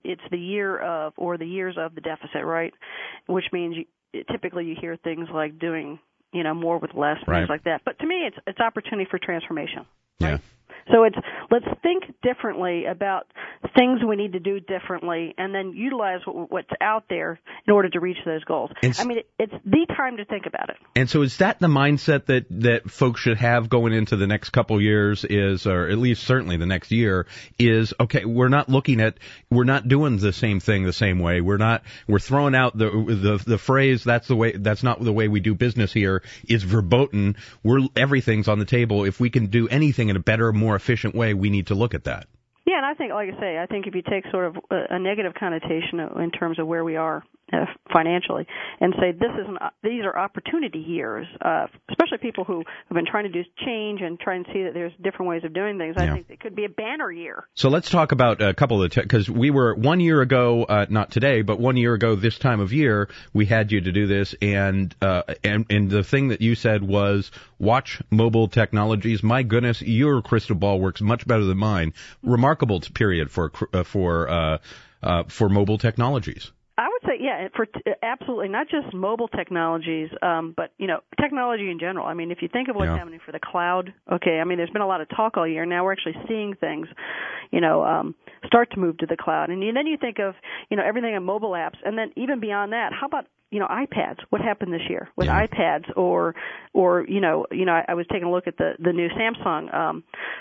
it's the year of or the years of the deficit, right? Which means typically you hear things like doing, more with less, things like that. But to me, it's opportunity for transformation. Right? Yeah. So let's think differently about things we need to do differently, and then utilize what's out there in order to reach those goals. It's the time to think about it. And so is that the mindset that folks should have going into the next couple years or at least certainly the next year is, okay, we're not doing the same thing the same way. We're throwing out the phrase, that's not the way we do business here, is verboten. Everything's on the table. If we can do anything in a better, more efficient way, we need to look at that. Yeah, and I think, like I say, if you take sort of a negative connotation in terms of where we are financially, and say these are opportunity years, especially people who have been trying to do change and trying to see that there's different ways of doing things. I think it could be a banner year. So let's talk about a couple of because we were 1 year ago, not today, but 1 year ago this time of year, we had you to do this, and the thing that you said was watch mobile technologies. My goodness, your crystal ball works much better than mine. Remarkable period for mobile technologies. I would say, for absolutely, not just mobile technologies, but, technology in general. I mean, if you think of what's happening for the cloud, there's been a lot of talk all year. Now we're actually seeing things, start to move to the cloud. And then you think of, everything in mobile apps. And then even beyond that, how about, iPads? What happened this year with iPads or I was taking a look at the new Samsung,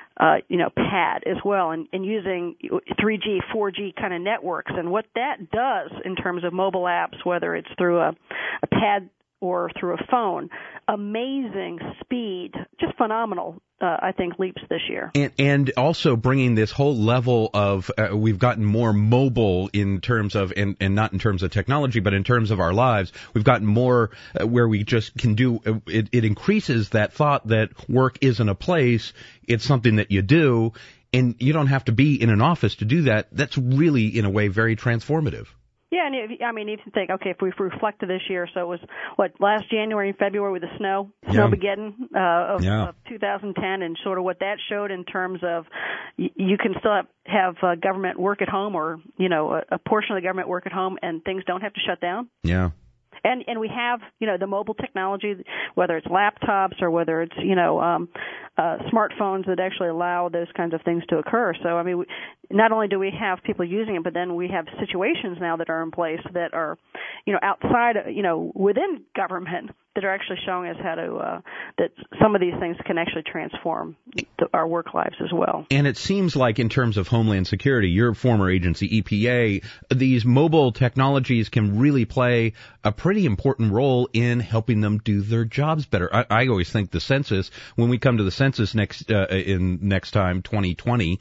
pad as well, and using 3G, 4G kind of networks, and what that does in terms of mobile apps, whether it's through a pad or through a phone. Amazing speed, just phenomenal, I think, leaps this year. And also bringing this whole level of, we've gotten more mobile in terms of, and not in terms of technology, but in terms of our lives, we've gotten more where we just can do, it increases that thought that work isn't a place, it's something that you do, and you don't have to be in an office to do that. That's really, in a way, very transformative. Yeah, and you can think, okay, if we reflect to this year, so it was, last January and February with the Snowmageddon of 2010, and sort of what that showed in terms of you can still have government work at home, or, a portion of the government work at home, and things don't have to shut down. Yeah. And we have, the mobile technology, whether it's laptops or whether it's, smartphones that actually allow those kinds of things to occur. So, not only do we have people using it, but then we have situations now that are in place that are, outside, within government that are actually showing us how to, that some of these things can actually transform our work lives as well. And it seems like in terms of Homeland Security, your former agency, EPA, these mobile technologies can really play a pretty important role in helping them do their jobs better. I always think the census, when we come to the census next time, 2020,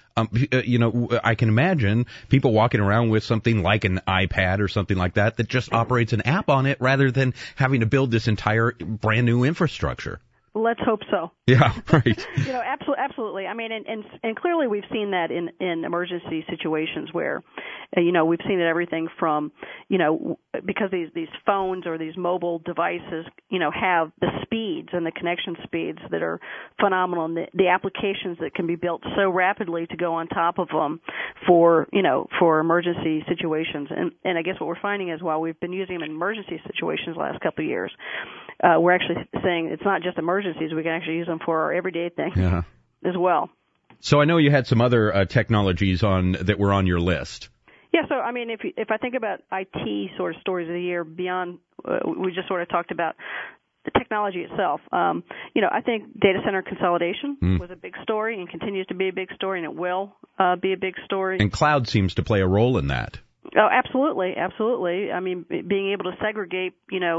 I can imagine people walking around with something like an iPad or something like that just operates an app on it rather than having to build this entire brand new infrastructure. Let's hope so. Yeah, right. Absolutely. And clearly we've seen that in emergency situations where, we've seen it everything from, because these phones or these mobile devices, have the speeds and the connection speeds that are phenomenal, and the applications that can be built so rapidly to go on top of them for emergency situations. And I guess what we're finding is while we've been using them in emergency situations the last couple of years, we're actually saying it's not just emergencies. We can actually use them for our everyday thing as well. So I know you had some other technologies that were on your list. Yeah, so if I think about IT sort of stories of the year beyond, we just sort of talked about the technology itself. I think data center consolidation was a big story and continues to be a big story, and it will be a big story. And cloud seems to play a role in that. Oh, absolutely. Being able to segregate,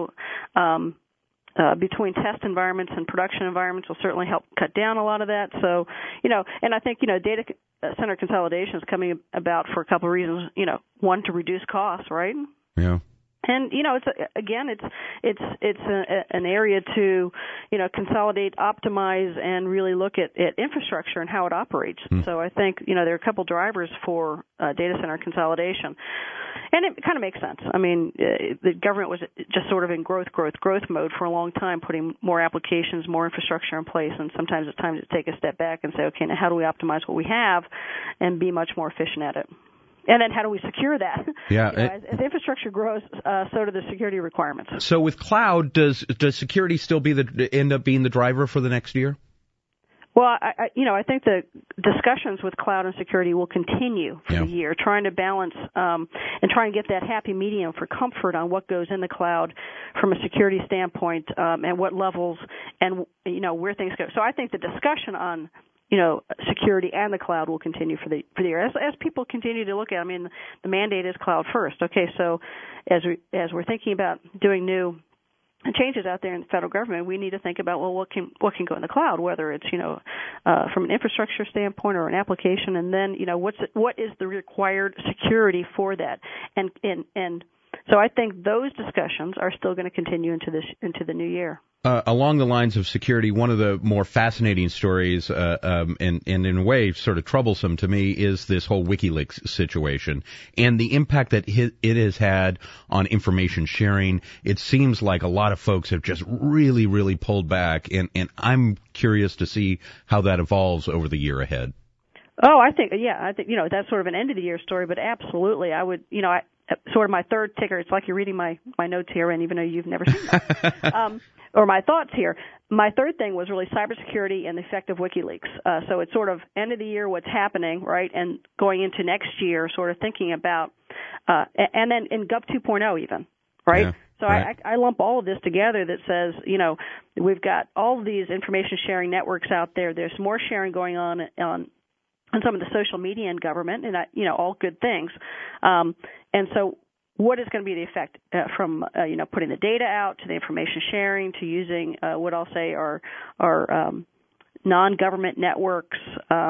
between test environments and production environments will certainly help cut down a lot of that. So, and I think, data center consolidation is coming about for a couple of reasons. One, to reduce costs, right? Yeah. And it's an area to consolidate, optimize, and really look at infrastructure and how it operates. So I think there are a couple drivers for data center consolidation, and it kind of makes sense. The government was just sort of in growth mode for a long time, putting more applications, more infrastructure in place, and sometimes it's time to take a step back and say, okay, now how do we optimize what we have and be much more efficient at it? And then how do we secure that? Yeah. As infrastructure grows, so do the security requirements. So with cloud, does security still end up being the driver for the next year? Well, I think the discussions with cloud and security will continue for the year, trying to balance and try and get that happy medium for comfort on what goes in the cloud from a security standpoint, and what levels and where things go. So I think the discussion on security and the cloud will continue for the year as people continue to look at. I mean, the mandate is cloud first. Okay, so as we're thinking about doing new changes out there in the federal government, we need to think about, well, what can go in the cloud, whether it's from an infrastructure standpoint or an application, and then what is the required security for that, and so I think those discussions are still going to continue into the new year. Along the lines of security, one of the more fascinating stories, and in a way sort of troublesome to me, is this whole WikiLeaks situation and the impact that it has had on information sharing. It seems like a lot of folks have just really, really pulled back, and I'm curious to see how that evolves over the year ahead. Oh, I think that's sort of an end of the year story, but absolutely, I would, sort of my third ticker. It's like you're reading my notes here, and even though you've never seen them. Or my thoughts here. My third thing was really cybersecurity and the effect of WikiLeaks. So it's sort of end of the year, what's happening, right, and going into next year, sort of thinking about, and then in Gov 2.0 even, right? Yeah, so right. I lump all of this together that says, we've got all of these information sharing networks out there. There's more sharing going on some of the social media in government, and all good things. And so, what is going to be the effect from putting the data out to the information sharing to using what I'll say are non-government networks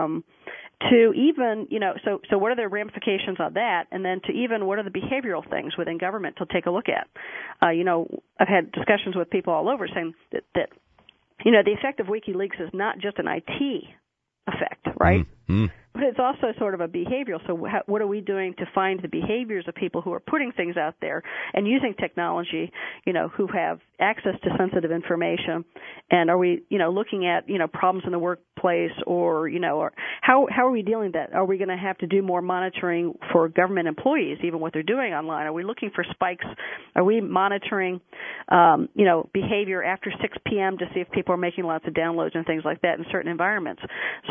to even so what are the ramifications of that, and then to even what are the behavioral things within government to take a look at. I've had discussions with people all over saying that the effect of WikiLeaks is not just an IT effect, right? Mm-hmm. But it's also sort of a behavioral. So what are we doing to find the behaviors of people who are putting things out there and using technology, who have access to sensitive information? And are we, looking at, problems in the workplace or how are we dealing with that? Are we going to have to do more monitoring for government employees, even what they're doing online? Are we looking for spikes? Are we monitoring, behavior after 6 p.m. to see if people are making lots of downloads and things like that in certain environments? So,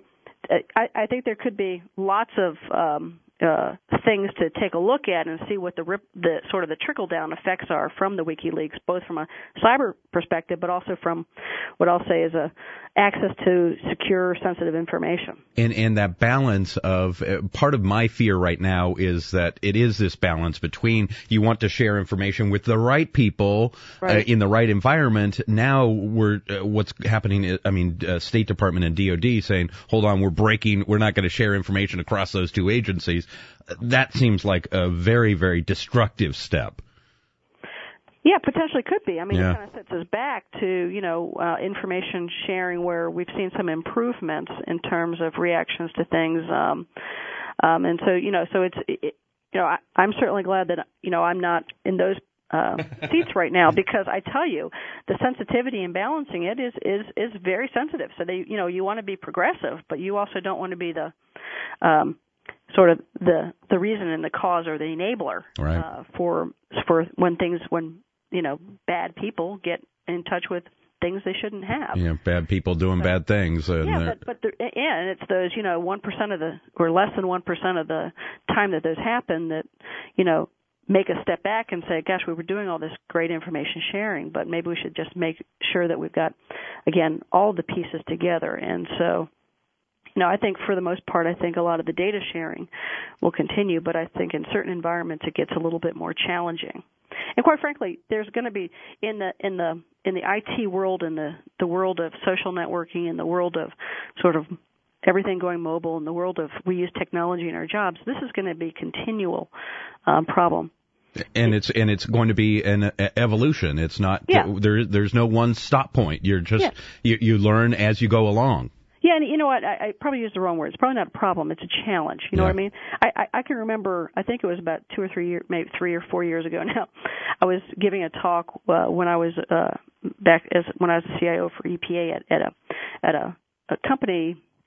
I think there could be lots of things to take a look at and see what the sort of the trickle-down effects are from the WikiLeaks, both from a cyber perspective, but also from what I'll say is access to secure, sensitive information. And that balance of part of my fear right now is that it is this balance between you want to share information with the right people, right, in the right environment. Now what's happening? State Department and DoD saying, "Hold on, we're not going to share information across those two agencies." That seems like a very, very destructive step. Yeah, potentially could be. It kind of sets us back to, information sharing where we've seen some improvements in terms of reactions to things. And so, I'm certainly glad that, I'm not in those seats right now, because I tell you, the sensitivity in balancing it is very sensitive. So you want to be progressive, but you also don't want to be the sort of the reason and the cause or the enabler, right, for when bad people get in touch with things they shouldn't have. Yeah, bad people doing bad things. And and it's those 1% of or less than 1% of the time that those happen that make us step back and say, gosh, we were doing all this great information sharing, but maybe we should just make sure that we've got, again, all the pieces together. And so, I think for the most part, I think a lot of the data sharing will continue, but I think in certain environments it gets a little bit more challenging. And quite frankly, there's going to be in the IT world, in the world of social networking, in the world of sort of everything going mobile, in the world of we use technology in our jobs, this is going to be a continual problem. And it's going to be an evolution. It's not there's no one stop point. You're just you learn as you go along. Yeah, and you know what? I probably used the wrong word. It's probably not a problem. It's a challenge. You know what I mean? I can remember, I think it was about 2 or 3 years, maybe 3 or 4 years ago now, I was giving a talk when I was when I was the CIO for EPA at a company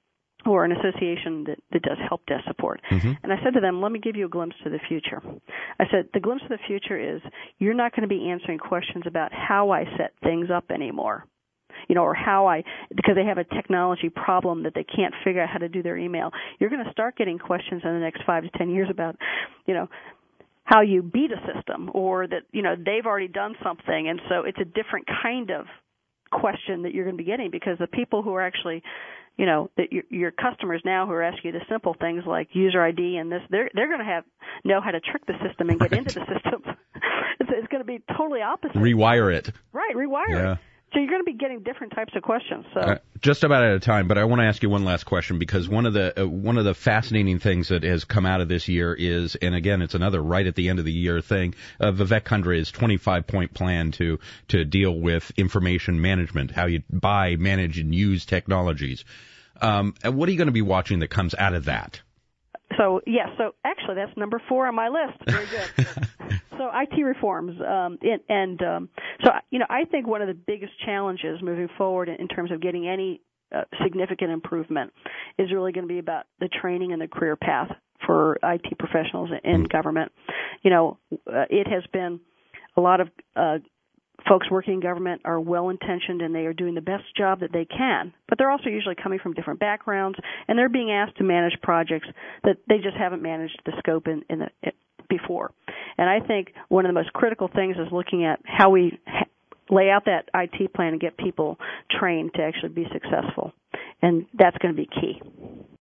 or an association that does help desk support. Mm-hmm. And I said to them, let me give you a glimpse to the future. I said, the glimpse of the future is you're not going to be answering questions about how I set things up anymore. Or because they have a technology problem that they can't figure out how to do their email. You're going to start getting questions in the next 5 to 10 years about, how you beat a system, or that, they've already done something. And so it's a different kind of question that you're going to be getting, because the people who are actually, that your customers now who are asking you the simple things like user ID and this, they're going to know how to trick the system and get into the system. It's going to be totally opposite. Rewire it. Right, rewire it. So you're going to be getting different types of questions. So just about out of time, but I want to ask you one last question, because one of the fascinating things that has come out of this year is, and again, it's another right at the end of the year thing, Vivek Kundra's 25-point plan to deal with information management, how you buy, manage, and use technologies. And what are you going to be watching that comes out of that? So actually that's number 4 on my list. Very good. So IT reforms, I think one of the biggest challenges moving forward in terms of getting any significant improvement is really going to be about the training and the career path for IT professionals in government. It has been a lot of folks working in government are well-intentioned and they are doing the best job that they can, but they're also usually coming from different backgrounds, and they're being asked to manage projects that they just haven't managed the scope before. And I think one of the most critical things is looking at how we lay out that IT plan and get people trained to actually be successful, and that's going to be key.